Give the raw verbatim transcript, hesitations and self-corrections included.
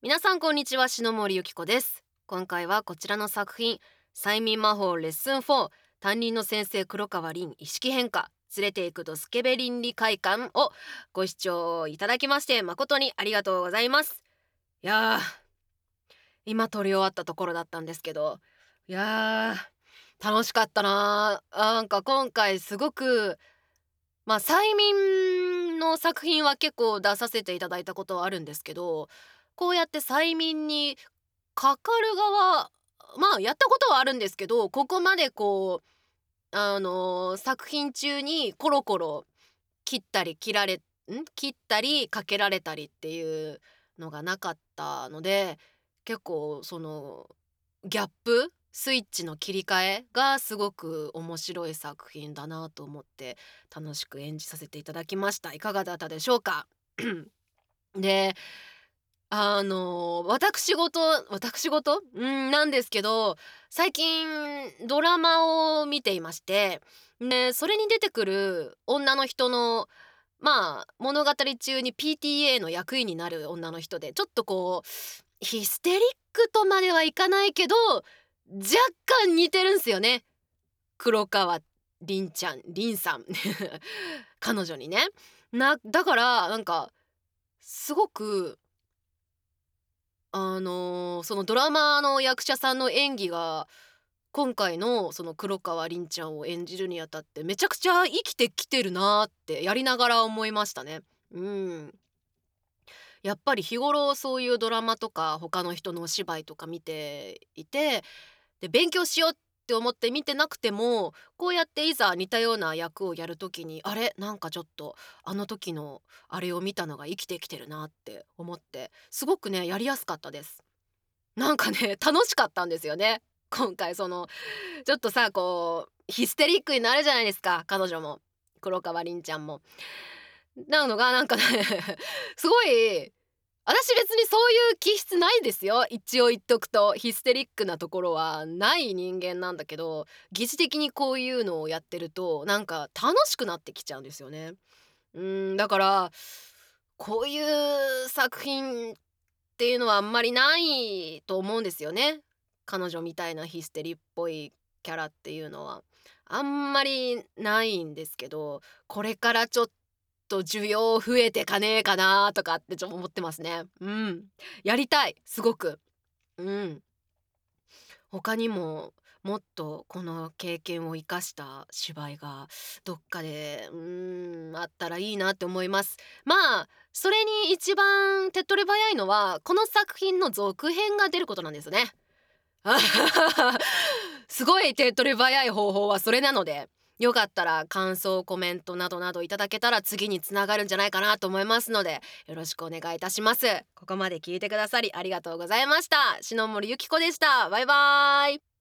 皆さんこんにちは、篠森ゆき子です。今回はこちらの作品、催眠魔法レッスンフォー、担任の先生黒川凛意識変化連れて行くとスケベ倫理会館をご視聴いただきまして誠にありがとうございます。いやー今撮り終わったところだったんですけど、いやー楽しかったなー。あなんか今回すごく、まあ催眠の作品は結構出させていただいたことはあるんですけど、こうやって催眠にかかる側、まあやったことはあるんですけど、ここまでこうあのー作品中にコロコロ切ったり切られん切ったりかけられたりっていうのがなかったので、結構そのギャップスイッチの切り替えがすごく面白い作品だなと思って楽しく演じさせていただきました。いかがだったでしょうか？であの私事私事うんなんですけど、最近ドラマを見ていまして、でそれに出てくる女の人の、まあ物語中に ピーティーエー の役員になる女の人で、ちょっとこうヒステリックとまではいかないけど若干似てるんすよね、黒川凛ちゃん凛さん彼女にね。なだからなんかすごくあの、そのドラマの役者さんの演技が、今回のその黒川凛ちゃんを演じるにあたってめちゃくちゃ生きてきてるなってやりながら思いましたね。うん。やっぱり日頃そういうドラマとか他の人のお芝居とか見ていて、で勉強しようって思って見てなくても、こうやっていざ似たような役をやるときに、あれなんかちょっとあの時のあれを見たのが生きてきてるなって思って、すごくねやりやすかったです。なんかね楽しかったんですよね。今回そのちょっとさこうヒステリックになるじゃないですか、彼女も黒川凛ちゃんも。なのがなんかねすごい、私別にそういう気質ないですよ。一応言っとくとヒステリックなところはない人間なんだけど、疑似的にこういうのをやってるとなんか楽しくなってきちゃうんですよね。うーんだからこういう作品っていうのはあんまりないと思うんですよね。彼女みたいなヒステリっぽいキャラっていうのはあんまりないんですけど、これからちょっと需要増えてかねえかなとかってちょっと思ってますね。うん。やりたい、すごく。うん。他にももっとこの経験を生かした芝居がどっかでうーんあったらいいなって思います。まあそれに一番手っ取り早いのはこの作品の続編が出ることなんですね。すごい手っ取り早い方法はそれなので、よかったら感想コメントなどなどいただけたら次につながるんじゃないかなと思いますので、よろしくお願いいたします。ここまで聞いてくださりありがとうございました。篠森ゆき子でした。バイバーイ。